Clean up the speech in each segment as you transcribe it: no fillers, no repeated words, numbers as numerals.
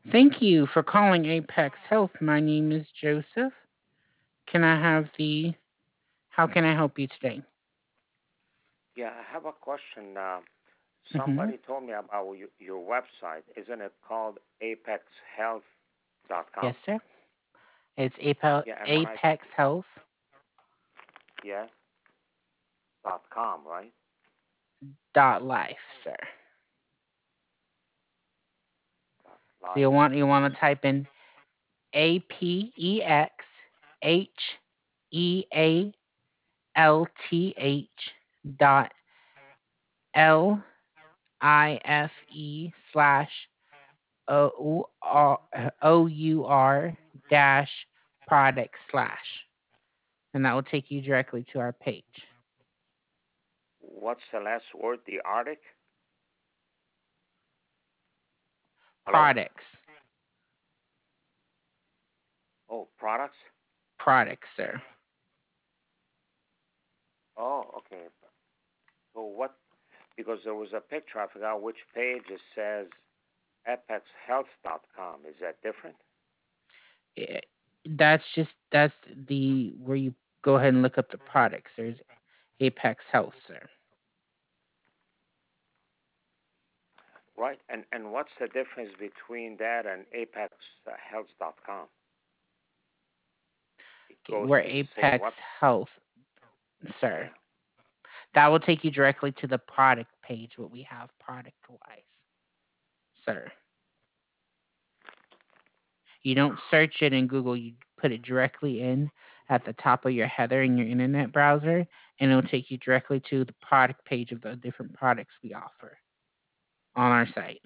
Thank you for calling Apex Health. My name is Joseph. Can I have the How can I help you today? Yeah, I have a question. Hmm. Somebody told me about your website. Isn't it called apexhealth.com? Yes, sir. It's Yeah, and when I Apex Health yes, .com, right? .life, sir. So Live. you want to type in APEXHEALTH .LIFE/OUR dash product slash, and that will take you directly to our page. What's the last word? The Arctic? Hello? Products. Oh, products? Products, sir. Oh, okay. So what? Because there was a picture, I forgot which page, it says apexhealth.com. Is that different? Eh, that's the where you go ahead and look up the products. There's Apex Health, sir. Right. And what's the difference between that and apexhealth.com? It Okay, goes we're to the same web. Apex Health, sir. Yeah. That will take you directly to the product page, what we have product wise, sir. You don't search it in Google, you put it directly in at the top of your header in your internet browser, and it'll take you directly to the product page of the different products we offer on our site.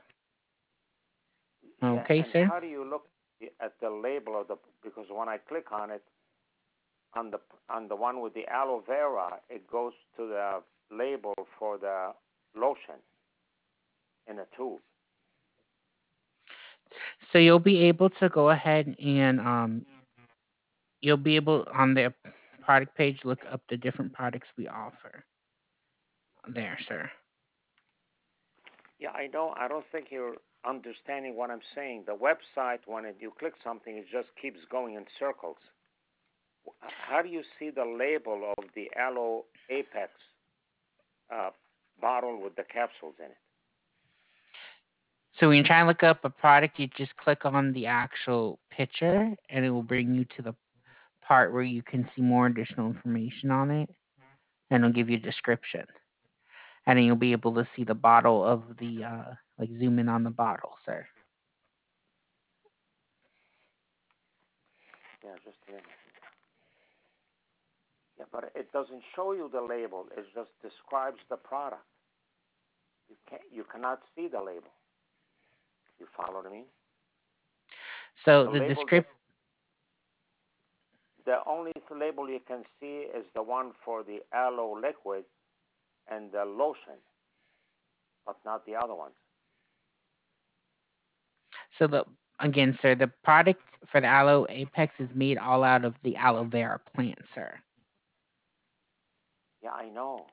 Yeah. Okay, And sir? how do you look at the label of the? Because when I click on it, on the one with the aloe vera, it goes to the label for the lotion in a tube. So you'll be able to go ahead and you'll be able on the product page look up the different products we offer there, sir. Yeah, I know. I don't think you're understanding what I'm saying. The website, when you click something, it just keeps going in circles. How do you see the label of the Aloe Apex uh, bottle with the capsules in it? So when you try and look up a product, you just click on the actual picture and it will bring you to the part where you can see more additional information on it and it'll give you a description. And then you'll be able to see the bottle of the like zoom in on the bottle, sir. Yeah, just a minute. Yeah, but it doesn't show you the label. It just describes the product. You cannot see the label. You follow what I mean? So The the label that descript the only label you can see is the one for the aloe liquid and the lotion, but not the other ones. so the again, sir, the product for the aloe apex is made all out of the aloe vera plant, sir. Yeah, I know.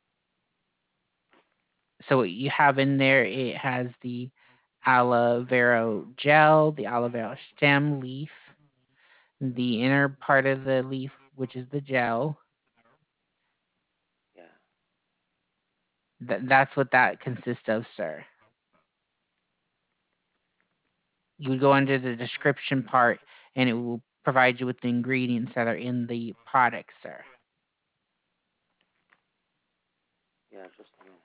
So what you have in there, it has the aloe vera gel, the aloe vera stem leaf, the inner part of the leaf, which is the gel. Yeah. That's what that consists of, sir. You would go under the description part, and it will provide you with the ingredients that are in the product, sir. Yeah, just a minute.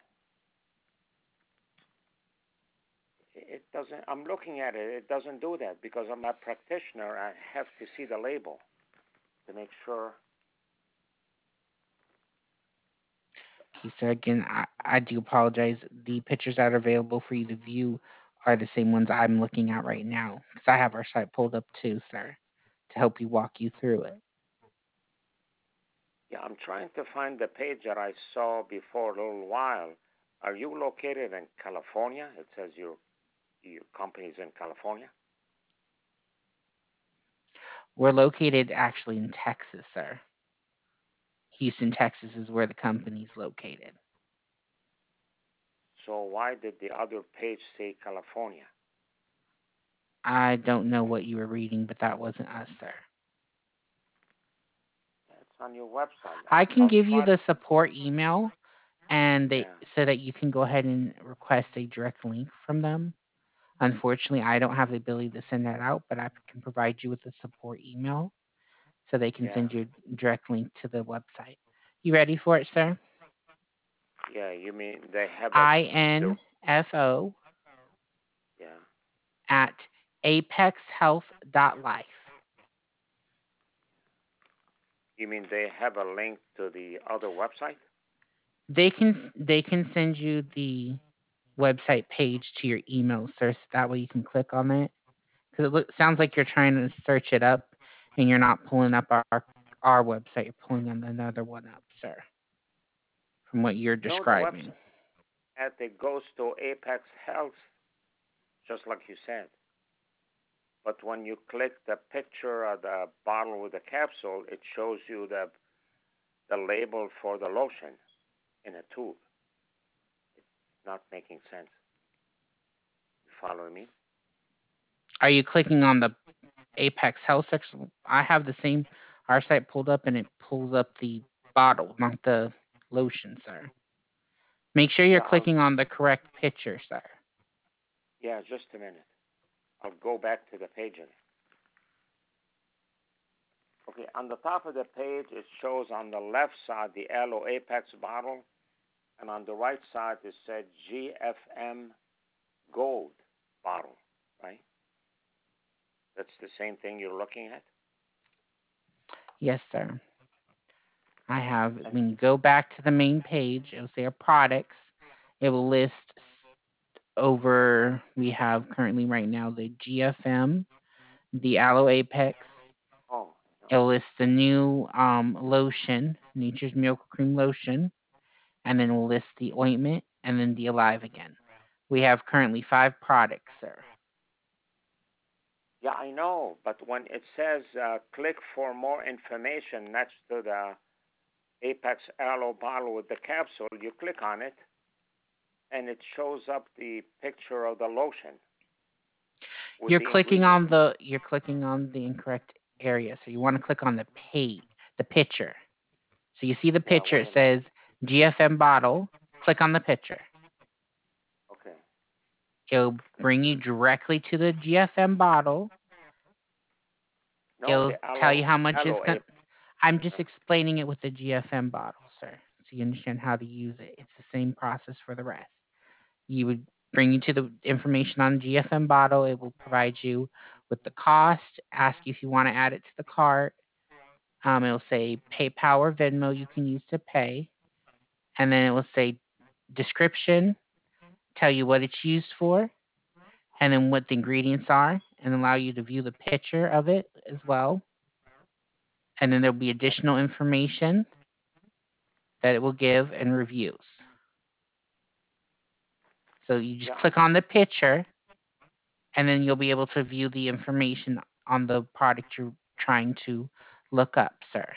It doesn't. I'm looking at it. It doesn't do that because I'm a practitioner. I have to see the label to make sure. Okay, so again, I do apologize. The pictures that are available for you to view are the same ones I'm looking at right now because I have our site pulled up too, sir, to help you walk you through it. Yeah, I'm trying to find the page that I saw before a little while. Are you located in California? It says your company's in California. We're located actually in Texas, sir. Houston, Texas is where the company's located. So why did the other page say California? I don't know what you were reading, but that wasn't us, sir. It's on your website. I can I'll give you try. the support email and they Yeah, so that you can go ahead and request a direct link from them. Unfortunately, I don't have the ability to send that out, but I can provide you with the support email so they can yeah, send you a direct link to the website. You ready for it, sir? yeah. You mean they have a the info yeah? at apexhealth.life. You mean they have a link to the other website? They can send you the website page to your email, sir. So that way you can click on it because sounds like you're trying to search it up and you're not pulling up our website. You're pulling on another one up, sir. From what you're No, the describing. website it goes to Apex Health, just like you said. But when you click the picture of the bottle with the capsule, it shows you the label for the lotion in a tube. It's not making sense. You follow me? Are you clicking on the Apex Health section? I have the same our site pulled up and it pulls up the bottle, not the lotion, sir. Make sure you're Yeah, I'll. clicking on the correct picture, sir. Yeah, just a minute. I'll go back to the page. Okay, on the top of the page, it shows on the left side the Aloe Apex bottle, and on the right side it said GFM Gold bottle, right? That's the same thing you're looking at. Yes, sir. I have, And when you go back to the main page, it'll say our products. It will list over, we have currently right now the GFM, the Aloe Apex. oh, no. It'll list the new lotion, Nature's Miracle Cream lotion, and then we'll list the ointment and then the Alive again. We have currently 5 products, sir. Yeah, I know, but when it says click for more information next to the Apex Aloe bottle with the capsule, you click on it, and it shows up the picture of the lotion with You're the clicking ingredients. on the incorrect area. So you want to click on the page, the picture. So you see the Yeah, picture, wait it a minute. says GFM bottle. Click on the picture. Okay. It'll bring you directly to the GFM bottle. No, It'll the tell you aloe how much it's aloe going to. ape. I'm just explaining it with the GFM bottle, sir, so you understand how to use it. It's the same process for the rest. You would bring you to the information on the GFM bottle. It will provide you with the cost, ask you if you want to add it to the cart. It'll say PayPal or Venmo you can use to pay. And then it will say description, tell you what it's used for, and then what the ingredients are, and allow you to view the picture of it as well. And then there'll be additional information that it will give and reviews. So you just Yeah, click on the picture, and then you'll be able to view the information on the product you're trying to look up, sir.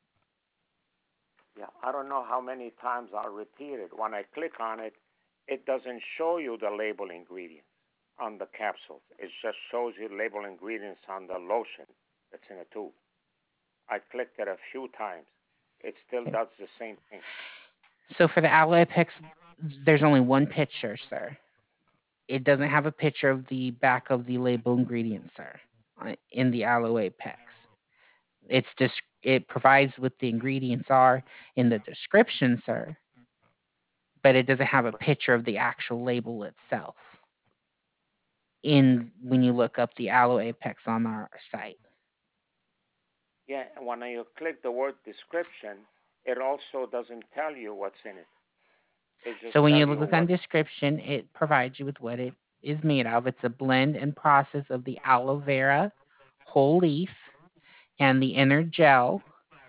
yeah. I don't know how many times I'll repeat it. When I click on it, it doesn't show you the label ingredients on the capsules. It just shows you label ingredients on the lotion that's in a tube. I clicked it a few times. It still Okay. does the same thing. So for the Aloe Apex, there's only one picture, sir. It doesn't have a picture of the back of the label ingredients, sir, in the Aloe Apex. It provides what the ingredients are in the description, sir, but it doesn't have a picture of the actual label itself. In when you look up the Aloe Apex on our site. Yeah, and when you click the word description, it also doesn't tell you what's in it. It just So when you tell you look on what. description, it provides you with what it is made of. It's a blend and process of the aloe vera, whole leaf, and the inner gel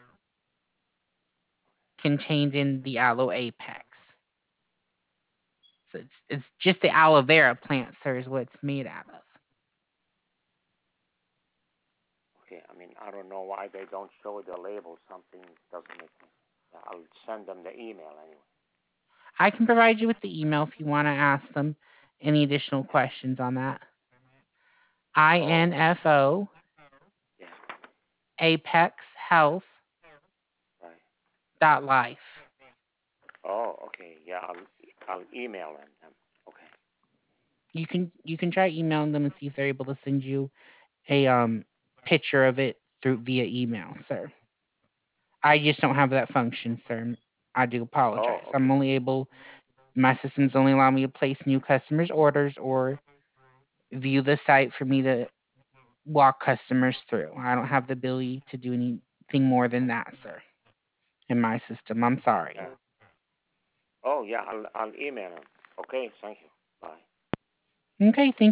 contained in the aloe apex. So it's just the aloe vera plant, sir, is what it's made out of. Okay, I mean, I don't know why they don't show the label. Something doesn't make sense. Yeah, I'll send them the email anyway. I can provide you with the email if you want to ask them any additional questions on that. info Yeah. Right. apexhealth.life. Oh, okay. Yeah, I'll email them. Okay. You can try emailing them and see if they're able to send you a picture of it through via email, sir. I just don't have that function, sir. I do Oh, apologize. I'm okay. only able my systems only allow me to place new customers' orders or view the site for me to walk customers through. I don't have the ability to do anything more than that, sir. In my system. I'm sorry. Yeah. Oh, yeah. I'll email them. Okay. Thank you. Bye. Okay, thank